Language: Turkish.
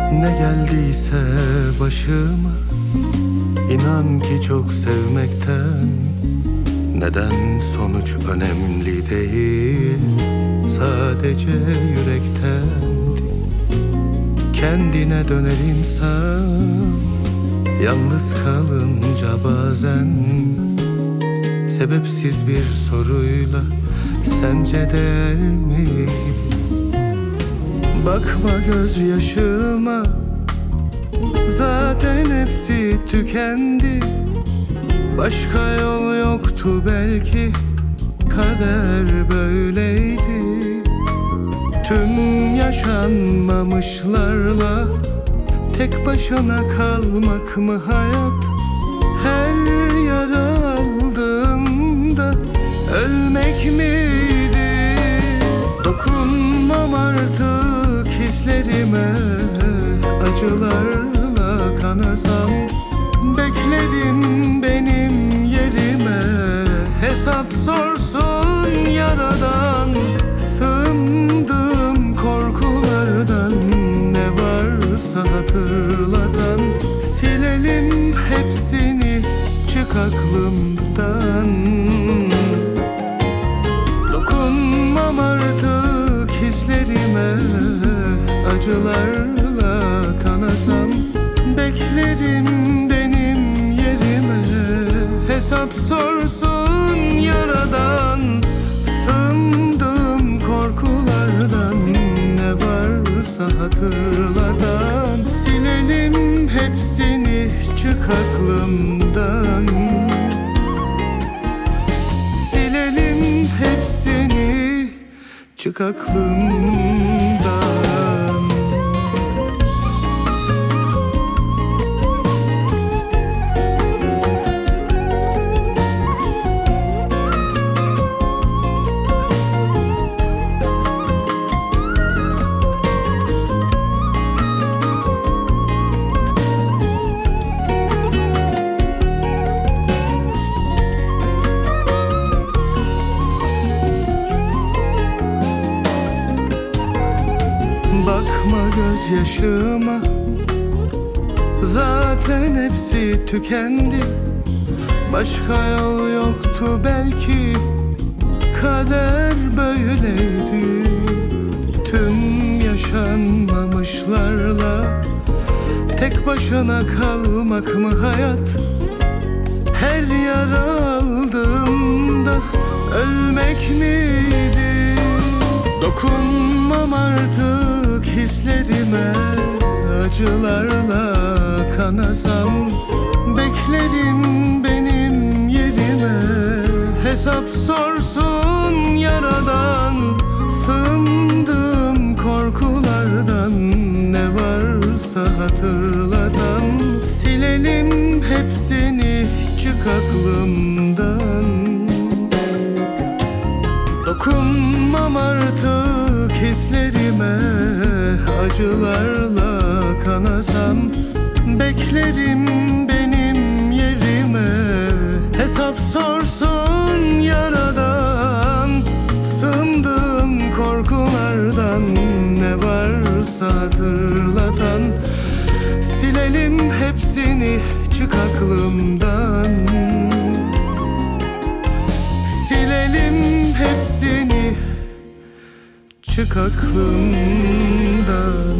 Ne geldiyse başıma, inan ki çok sevmekten. Neden sonuç önemli değil, sadece yürekten. Kendine döner insan, yalnız kalınca bazen. Sebepsiz bir soruyla sence değer miydi? Bakma gözyaşıma, zaten hepsi tükendi. Başka yol yoktu belki, kader böyleydi. Tüm yaşanmamışlarla tek başına kalmak mı hayat? Her yara aldığımda ölmek miydi? Dokunmam artık hislerime, acılarla kanasam. Beklerim benim yerime, hesap sorsun yaradan. Sığındım korkulardan, ne varsa hatırlatan. Silelim hepsini, çık aklımdan. Dokunmam artık hislerime, acılarla kanasam. Beklerim benim yerime, hesap sorsun yaradan. Sığındım korkulardan, ne varsa hatırlatan. Silelim hepsini, çık aklımdan. Silelim hepsini, çık aklımdan. Bakma gözyaşıma, zaten hepsi tükendi. Başka yol yoktu belki, kader böyleydi. Tüm yaşanmamışlarla tek başına kalmak mı hayat? Her yara aldığımda ölmek miydi? Dokunmam artık hislerime, acılarla kanasam. Beklerim benim yerime, hesap sorsun yaradan. Sığındım korkulardan, ne varsa hatırlatan. Silelim hepsini, çık aklımdan. Dokunmam artık hislerime, acılarla kanasam. Beklerim benim yerime, hesap sorsun yaradan. Sığındım korkulardan, ne varsa hatırlatan. Silelim hepsini, çık aklımdan. Silelim hepsini, çık aklımdan.